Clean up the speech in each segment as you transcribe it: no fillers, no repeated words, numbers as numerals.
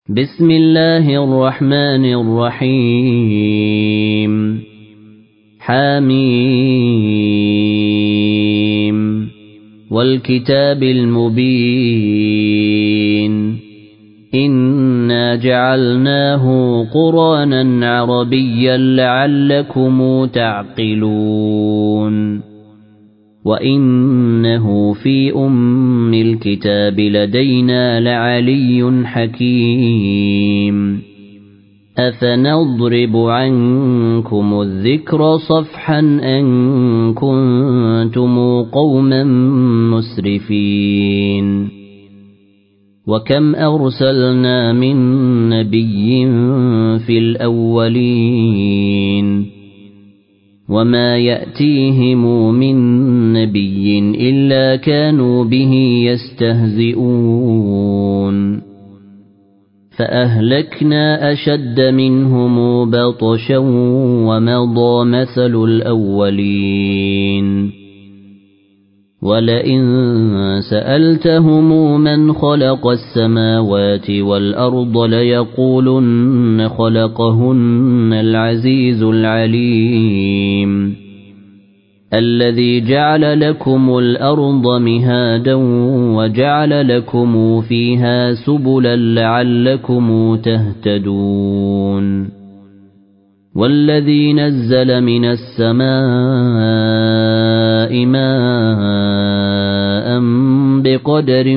بسم الله الرحمن الرحيم حميم والكتاب المبين إنا جعلناه قرآنا عربيا لعلكم تعقلون وإنه في أم الكتاب لدينا لعلي حكيم أفنضرب عنكم الذكر صفحا أن كنتم قوما مسرفين وكم أرسلنا من نبي في الأولين وما يأتيهم من نبي إلا كانوا به يستهزئون فأهلكنا أشد منهم بطشا ومضى مثل الأولين ولئن سألتهم من خلق السماوات والأرض ليقولن خلقهن العزيز العليم الذي جعل لكم الأرض مهادا وجعل لكم فيها سبلا لعلكم تهتدون والذي نزل من السماء ماء بقدر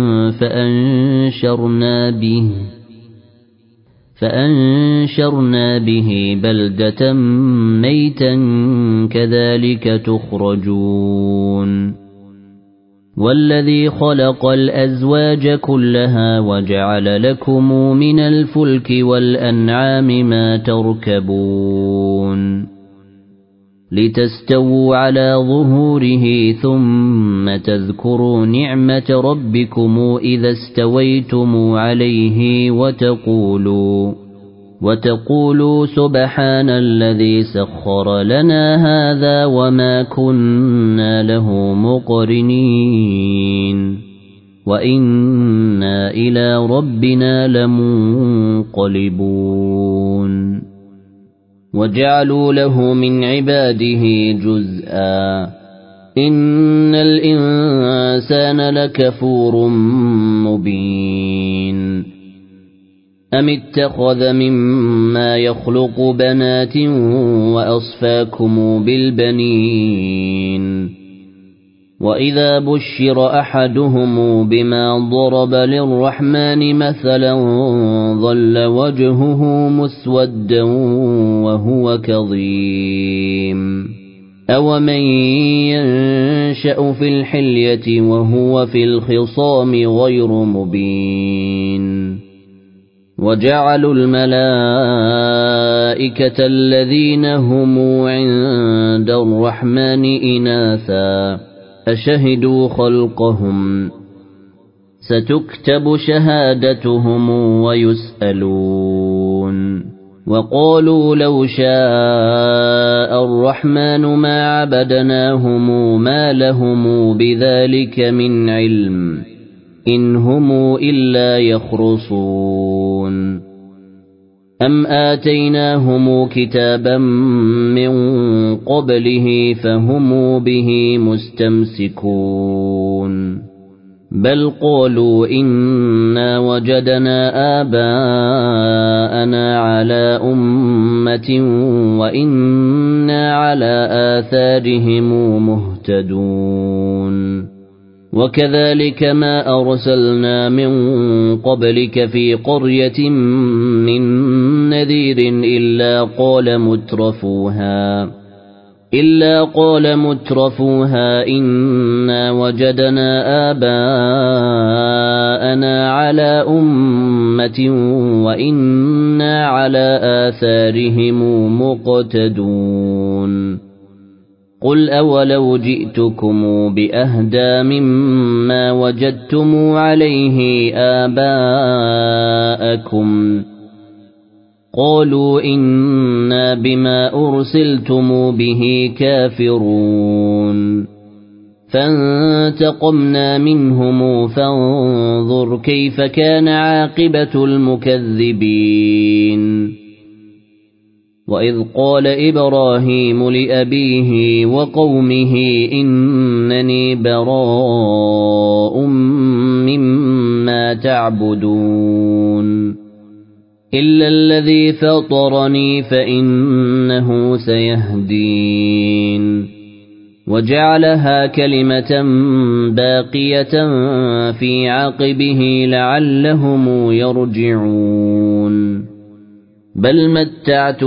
فأنشرنا به بلدة ميتا كذلك تخرجون والذي خلق الأزواج كلها وجعل لكم من الفلك والأنعام ما تركبون لتستووا على ظهوره ثم تذكروا نعمة ربكم إذا استويتم عليه وتقولوا سبحان الذي سخر لنا هذا وما كنا له مقرنين وإنا إلى ربنا لمنقلبون وجعلوا له من عباده جزءا إن الإنسان لكفور مبين أم اتخذ مما يخلق بنات وأصفاكم بالبنين وإذا بشر أحدهم بما ضرب للرحمن مثلا ظل وجهه مسودا وهو كظيم أومن ينشأ في الحلية وهو في الخصام غير مبين وجعلوا الملائكة الذين هم عند الرحمن إناثا أشهدوا خلقهم ستكتب شهادتهم ويسألون وقالوا لو شاء الرحمن ما عبدناهم ما لهم بذلك من علم إن هم إلا يخرصون أم آتيناهم كتابا من قبله فهم به مستمسكون بل قالوا إنا وجدنا آباءنا على أمة وإنا على آثارهم مهتدون وكذلك ما أرسلنا من قبلك في قرية من نذير إلا قال مترفوها إنا وجدنا آباءنا على أمة وإنا على آثارهم مقتدون قل أولو جئتكم بأهدى مما وجدتم عليه آباءكم قالوا إنا بما أرسلتم به كافرون فانتقمنا منهم فانظر كيف كان عاقبة المكذبين وإذ قال إبراهيم لأبيه وقومه إنني براء مما تعبدون إلا الذي فطرني فإنه سيهدين وجعلها كلمة باقية في عقبه لعلهم يرجعون بل متعت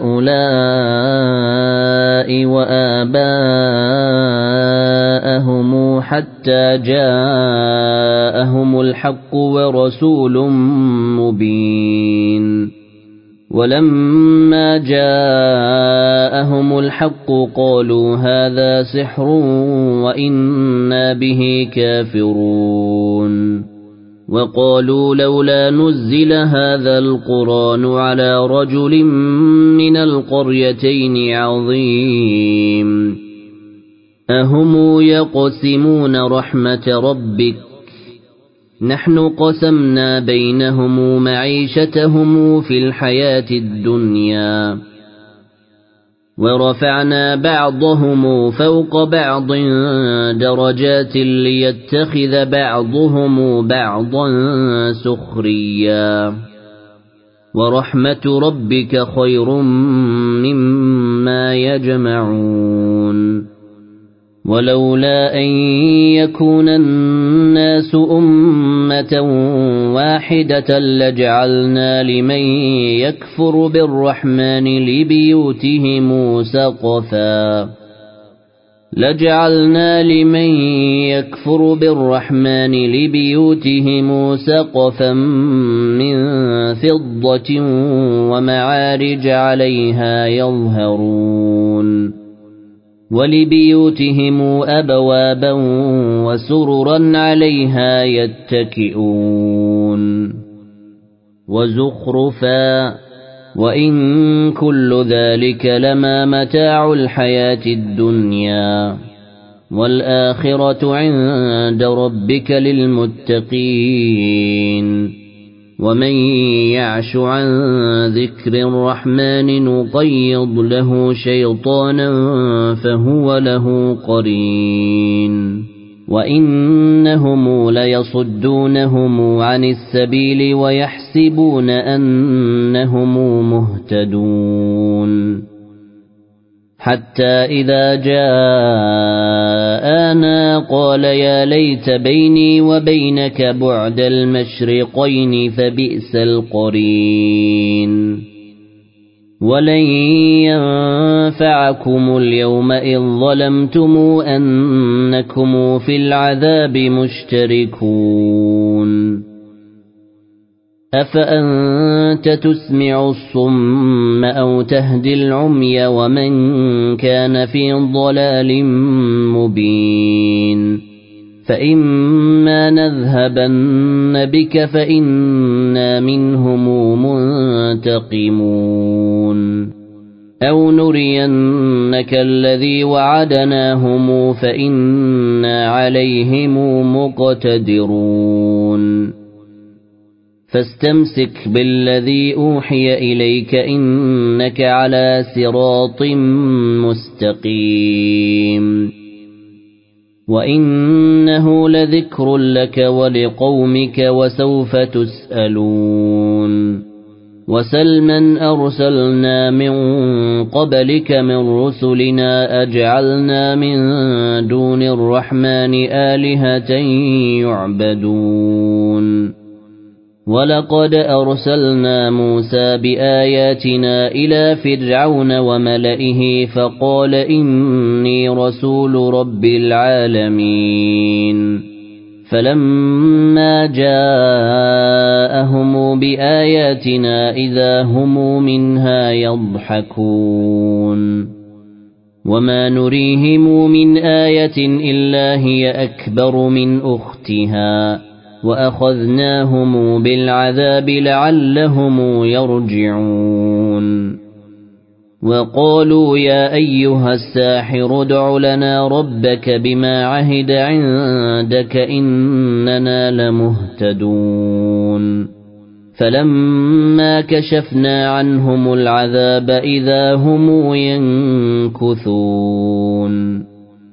هؤلاء وآباءهم حتى جاءهم الحق ورسول مبين ولما جاءهم الحق قالوا هذا سحر وإنا به كافرون وقالوا لولا نزل هذا القرآن على رجل من القريتين عظيم أهم يقسمون رحمة ربك نحن قسمنا بينهم معيشتهم في الحياة الدنيا ورفعنا بعضهم فوق بعض درجات ليتخذ بعضهم بعضا سخريا ورحمة ربك خير مما يجمعون ولولا أن يكون الناس أمة واحدة لجعلنا لمن يكفر بالرحمن لبيوتهم سقفا من فضة ومعارج عليها يظهرون ولبيوتهم أبوابا وسررا عليها يتكئون وزخرفا وإن كل ذلك لما متاع الحياة الدنيا والآخرة عند ربك للمتقين ومن يعش عن ذكر الرحمن نقيض له شيطانا فهو له قرين وإنهم ليصدونهم عن السبيل ويحسبون أنهم مهتدون حتى إذا جاءنا قال يا ليت بيني وبينك بعد المشرقين فبئس القرين ولن ينفعكم اليوم إذ ظلمتم أنكم في العذاب مشتركون أفأنت تسمع الصم أو تهدي العمي ومن كان في ضلال مبين فإما نذهبن بك فإنا منهم منتقمون أو نرينك الذي وعدناهم فإنا عليهم مقتدرون فاستمسك بالذي أوحي إليك إنك على صراط مستقيم وإنه لذكر لك ولقومك وسوف تسألون وسل من أرسلنا من قبلك من رسلنا أجعلنا من دون الرحمن آلهة يعبدون ولقد أرسلنا موسى بآياتنا إلى فرعون وملئه فقال إني رسول رب العالمين فلما جاءهم بآياتنا إذا هم منها يضحكون وما نريهم من آية إلا هي أكبر من أختها وأخذناهم بالعذاب لعلهم يرجعون وقالوا يا أيها الساحر ادع لنا ربك بما عهد عندك إننا لمهتدون فلما كشفنا عنهم العذاب إذا هم ينكثون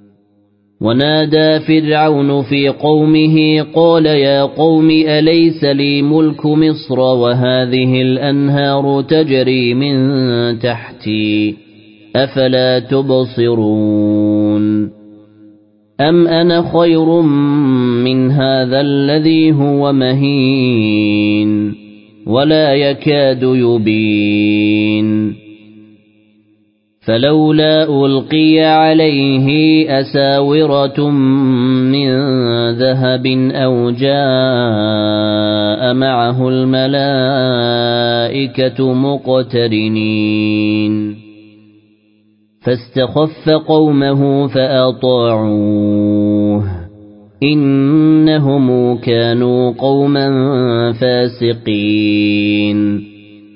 ونادى فرعون في قومه قال يا قوم أليس لي ملك مصر وهذه الأنهار تجري من تحتي أفلا تبصرون أم أنا خير من هذا الذي هو مهين ولا يكاد يبين فلولا ألقي عليه أساورة من ذهب أو جاء معه الملائكة مقترنين فاستخف قومه فأطاعوه إنهم كانوا قوما فاسقين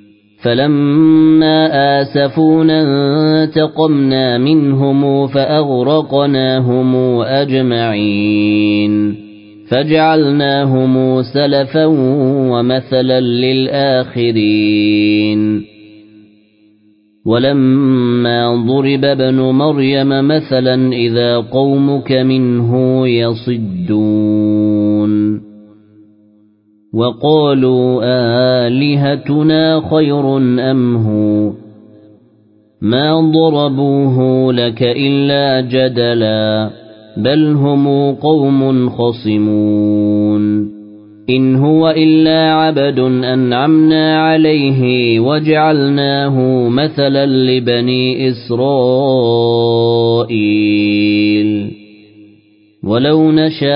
فلما آسفونا انتقمنا منهم فأغرقناهم أجمعين فجعلناهم سلفا ومثلا للآخرين ولما ضرب ابن مريم مثلا إذا قومك منه يصدون وقالوا آلهتنا خير أم هو ما ضربوه لك إلا جدلا بل هم قوم خصمون إن هو إلا عبد أنعمنا عليه وجعلناه مثلا لبني إسرائيل ولو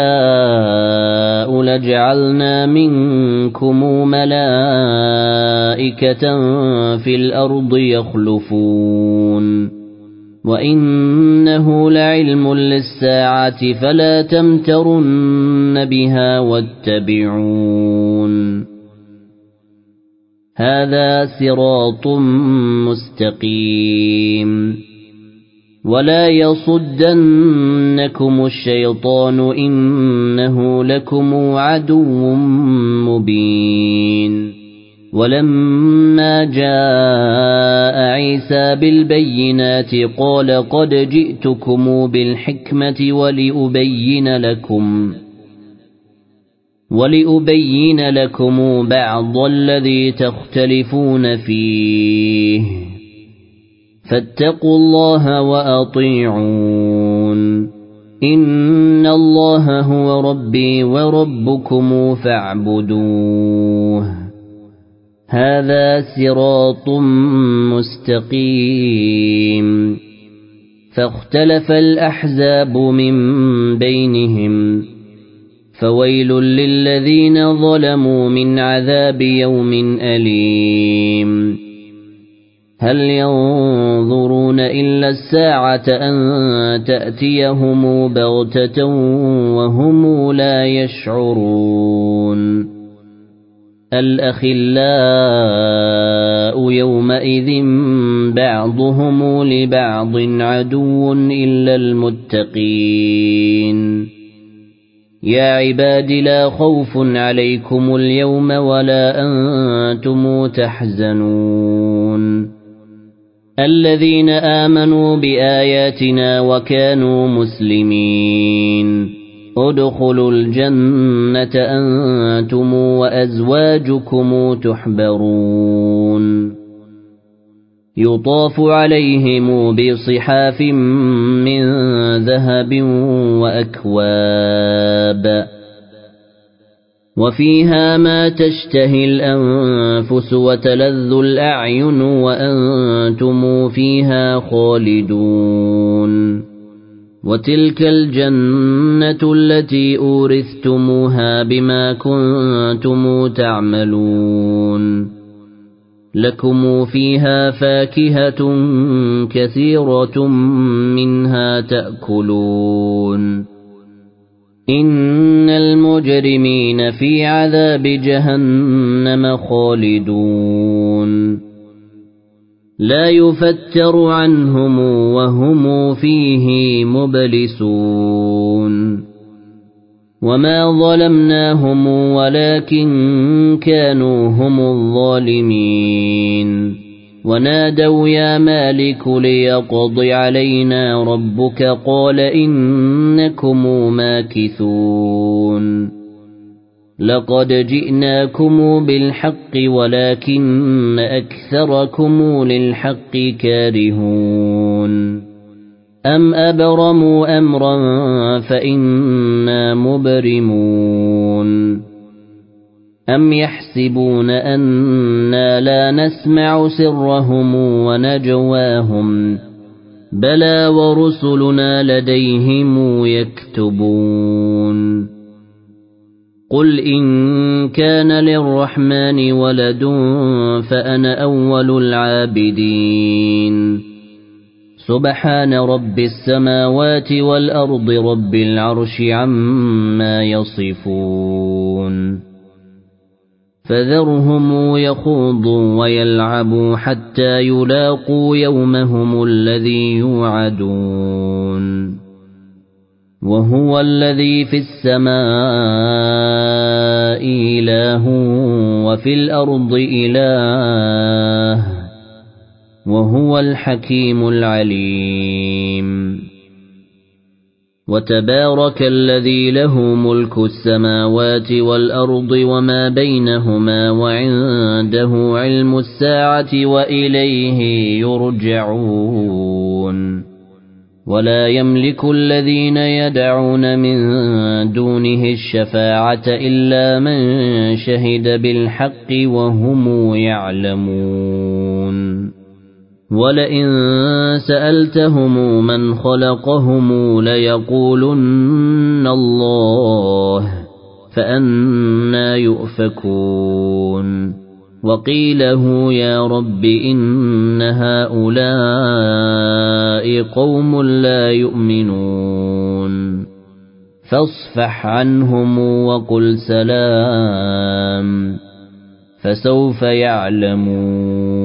نشاء لجعلنا منكم ملائكة في الأرض يخلفون وإنه لعلم للساعة فلا تمترن بها واتبعون هذا صراط مستقيم ولا يصدنكم الشيطان إنه لكم عدو مبين ولما جاء عيسى بالبينات قال قد جئتكم بالحكمة ولأبين لكم بعض الذي تختلفون فيه فاتقوا الله وأطيعون إن الله هو ربي وربكم فاعبدوه هذا صراط مستقيم فاختلف الأحزاب من بينهم فويل للذين ظلموا من عذاب يوم أليم هل ينظرون إلا الساعة أن تأتيهم بغتة وهم لا يشعرون الأخلاء يومئذ بعضهم لبعض عدو إلا المتقين يا عباد لا خوف عليكم اليوم ولا أنتم تحزنون الذين آمنوا بآياتنا وكانوا مسلمين ادخلوا الجنة أنتم وأزواجكم تحبرون يطاف عليهم بصحاف من ذهب وأكواب وفيها ما تشتهي الأنفس وتلذ الأعين وأنتم فيها خالدون وتلك الجنة التي أورثتموها بما كنتم تعملون لكم فيها فاكهة كثيرة منها تأكلون إن المجرمين في عذاب جهنم خالدون لا يفتر عنهم وهم فيه مبلسون وما ظلمناهم ولكن كانوا هم الظالمين ونادوا يا مالك ليقض علينا ربك قال إنكم ماكثون لقد جئناكم بالحق ولكن أكثركم للحق كارهون أم أبرموا أمرا فإنا مبرمون أم يحسبون أنا لا نسمع سرهم ونجواهم بلى ورسلنا لديهم يكتبون قل إن كان للرحمن ولد فأنا أول العابدين سبحان رب السماوات والأرض رب العرش عما يصفون فذرهم يخوضوا ويلعبوا حتى يلاقوا يومهم الذي يوعدون وهو الذي في السماء إله وفي الأرض إله وهو الحكيم العليم وتبارك الذي له ملك السماوات والأرض وما بينهما وعنده علم الساعة وإليه يرجعون ولا يملك الذين يدعون من دونه الشفاعة إلا من شهد بالحق وهم يعلمون ولئن سألتهم من خلقهم ليقولن الله فأنى يؤفكون وقيله يا رب إن هؤلاء قوم لا يؤمنون فاصفح عنهم وقل سلام فسوف يعلمون